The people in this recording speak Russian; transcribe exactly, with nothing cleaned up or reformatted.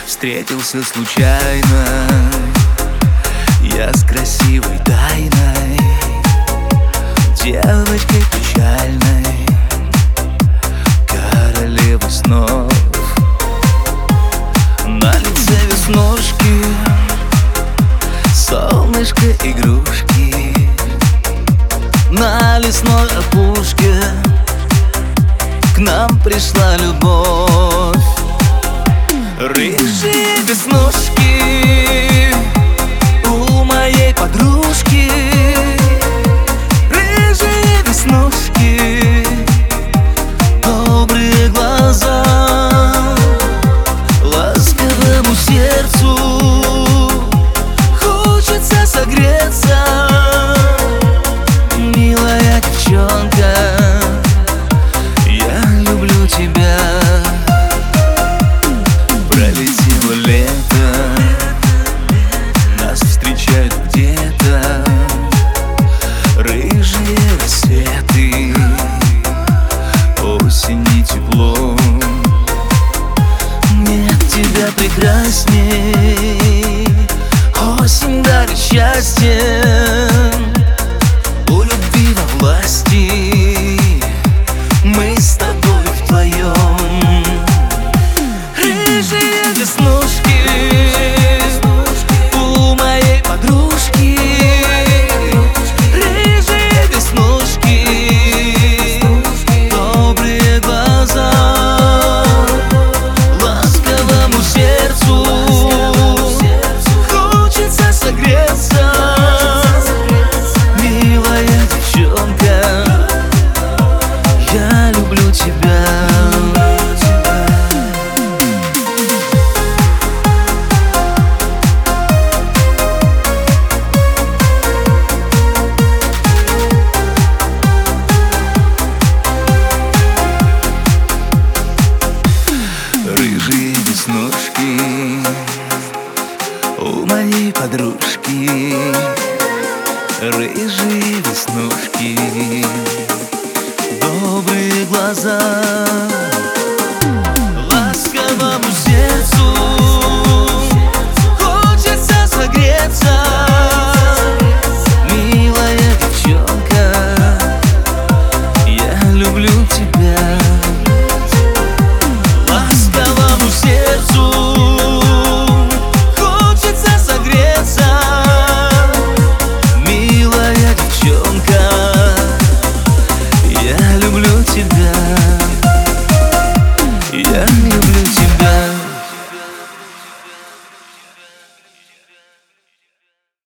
Встретился случайно я с красивой тайной, девочкой печальной, королевой снов. На лице веснушки, солнышко игрушки, на лесной опушке к нам пришла любовь. Рыжие веснушки у моей подружки, рыжие веснушки, добрые глаза, ласковому сердцу хочется согреться. Милая девчонка, я люблю тебя. Пролетело лето, нас встречают где-то рыжие рассветы, осень и тепло. Нет тебя прекрасней, осень дарит счастье, у любви во власти мы с тобой вдвоем. Рыжие веснушки у моей подружки, рыжие веснушки, добрые глаза, ласковому сердцу хочется согреться. Милая девчонка, я люблю тебя. Рыжие веснушки у моей подружки, рыжие веснушки, добрые глаза,